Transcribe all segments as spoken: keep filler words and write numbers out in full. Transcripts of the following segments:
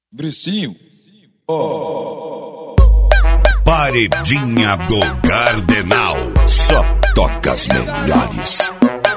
Bricinho. Oh. Paredinha do Cardenal. Só toca as melhores.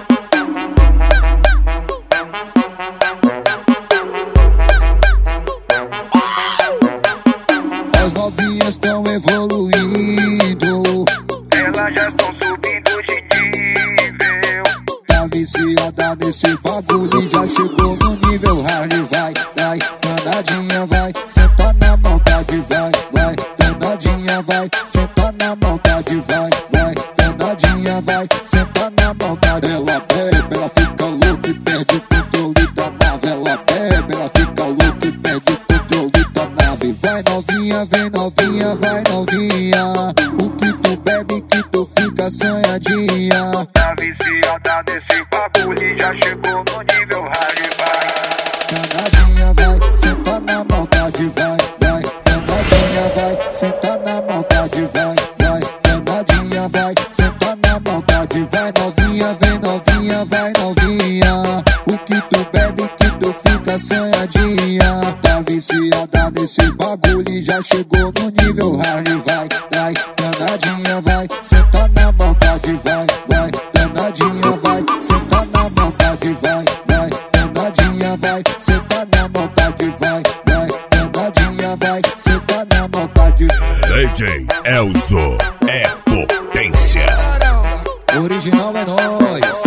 As novinhas estão evoluindo, elas já estão subindo de nível. Tá viciada nesse bagulho e já chegou no nível hard. Vai, vai, danadinha, vai, senta na vontade, vai, vai, danadinha, vai, senta na vontade, vai, vai, danadinha, vai, senta na vontade. Ela bebe, ela fica louca e perde o controle da nave. Ela bebe, ela fica louca e perde o controle da nave. Vai novinha, vem novinha, vai novinha, o que tu bebe que tu fica assanhadinha. Tá viciada nesse bagulho e já chegou no nível hard. Vai, Danadinha, vai, senta na vontade, vai, vai, danadinha, vai, senta na vontade, vai, vai, danadinha, vai, senta na vontade, vai novinha, vem novinha, vai novinha, o que tu bebe que tu fica assanhadinha. Tá viciada nesse bagulho e já chegou no nível hard. Vai, vai, danadinha, vai, senta na vontade, vai, vai, danadinha, vai, senta na vontade, vai, vai, danadinha, vai, senta na vontade, vai, vai, danadinha, vai, senta na vontade. D J Elzo é potência. Original é nóis.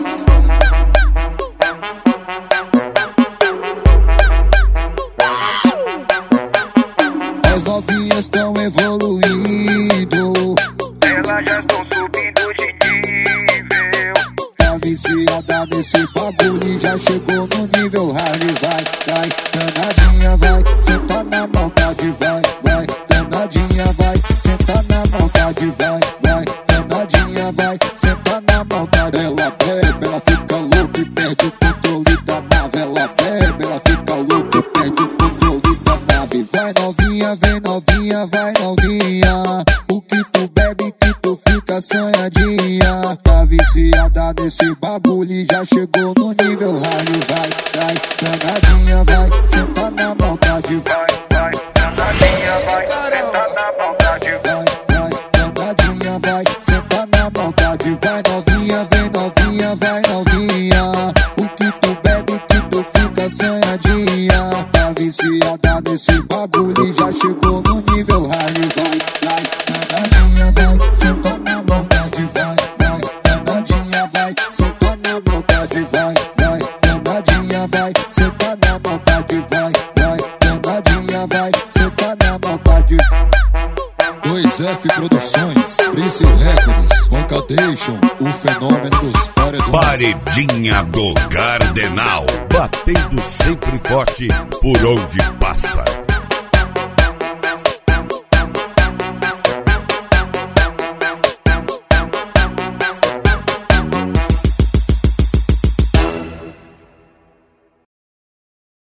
As novinhas estão evoluindo, elas já estão subindo de nível. tá viciada nesse bagulho e já chegou no nível hard. Vai, vai, danadinha, vai, senta na vontade, vai, vai, danadinha, vai, senta na vontade, vai, vai, danadinha, vai, senta na vontade. Ela bebe, ela fica louca e perde o controle da nave. Ela bebe, ela fica louca e perde o controle da nave. Vai novinha, vem novinha, vai novinha, o que tu bebe que tu fica assanhadinha. Tá viciada nesse bagulho e já chegou no nível hard. Vai, vai, danadinha, vai, senta na vontade, vai, Vai, vai, danadinha, vai, senta na vontade. vai, vai, danadinha, vai, senta na vontade. Vai novinha, vem novinha, vai novinha, o que tu bebe que tu fica assanhadinha. Tá viciada nesse bagulho e já chegou no nível hard. Vai, vai, danadinha, vai, senta na vontade, vai, vai, danadinha, vai, senta na vontade, vai, vai, danadinha, vai, senta na vontade, vai, vai, danadinha, vai, senta na vontade. dois F Produções, Prince Records, Pancadation, o fenômeno dos paredões. Paredinha do Cardenal. Batendo sempre forte por onde passa.